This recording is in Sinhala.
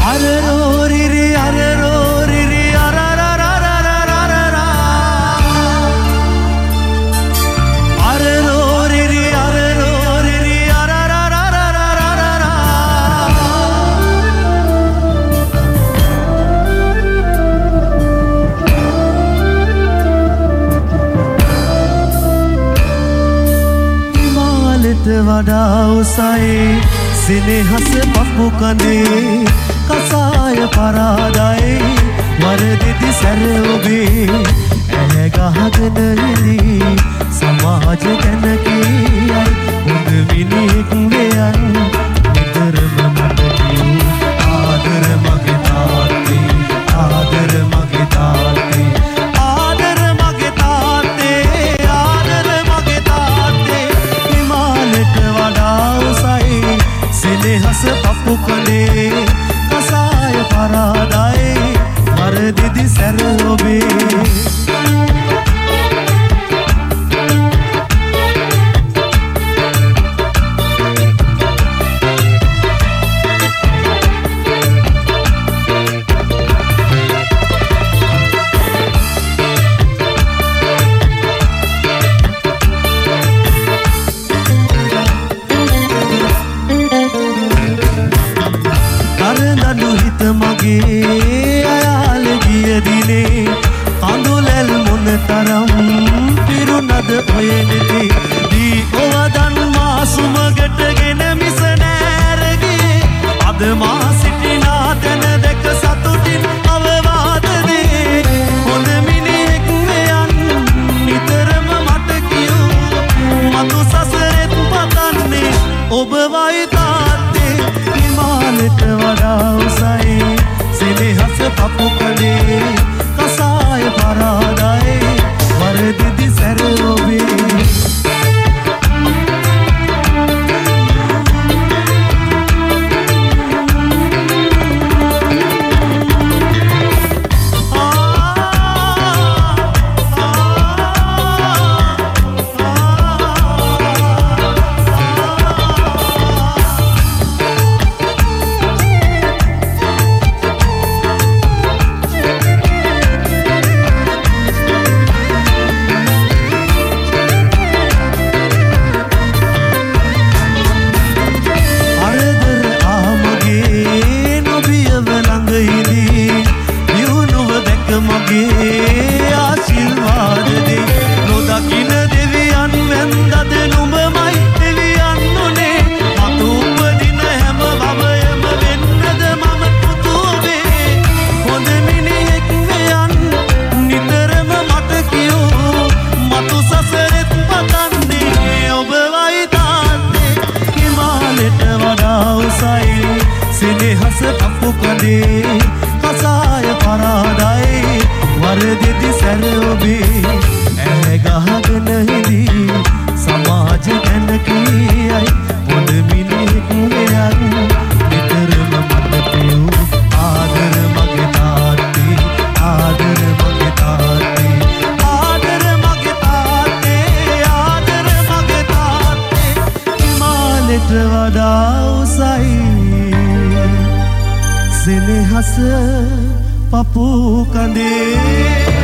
වඩා උසයි සිනහස පපු කඳේ කසාය පරාදයි වරදිදි සැර ඔබේ ඇහැ ගහගෙන ඉදී සමාජ ගැන කියයි හොඳ මිනිහෙක් වෙයන් නිතරම මට කියූ ආදර මගේ තාත්තේ ආදර මගේ තාත්තේ ආදර මගේ තාත්තේ ආදර මගේ තාත්තේ හිමාලයට වඩා උසයි සිනහස පපු කඳේ කසාය පරාදයි වරදිදි සැර ඔබේ අයාල ගිය දිනේ කඳුලැල් මොන තරම් පිරුණද ඔය නෙතේ දී ඔවදන් මා සුමගටගෙන මිස නෑරගේ අද මා සිටිනා තැන දැක සතුටින් අවවාද දේ හොඳ මිනිහෙක් වෙයන් නිතරම මට කියූ මතු සසරෙත් පතන්නේ ඔබවයි තාත්තේ හිමාලයට වඩා උසයි සිනහස පපු කඳේ කසාය පරාදයි වරදිදි සැර ඔබේ ආශිර්වාද දේ නොදකින දෙවියන් වැන්දද නුඹමයි දෙවියන් නොනේ මතු උපදින හැම භවයම වෙන්නද මම පුතු ඔබේ හොඳ මිනිහෙක් වෙයන් නිතරම මට කියූ මතු සසරෙත් පතන්නේ ඔබවයි තාත්තේ හිමාලයට වඩා උසයි සිනහස පපු කඳේ කසාය පරාදයි වරදිදි සැර ඔබේ ඇහැ ගහගෙන හිදී සමාජ ගැන කියයි හොඳ මිනිහෙක් වෙයන් නිතරම මට කියූ ආදර මගේ තාත්තේ ආදර මගේ තාත්තේ ආදර මගේ තාත්තේ ආදර මගේ තාත්තේ හිමාලයට වඩා උසයි සිනහස පපු කඳේ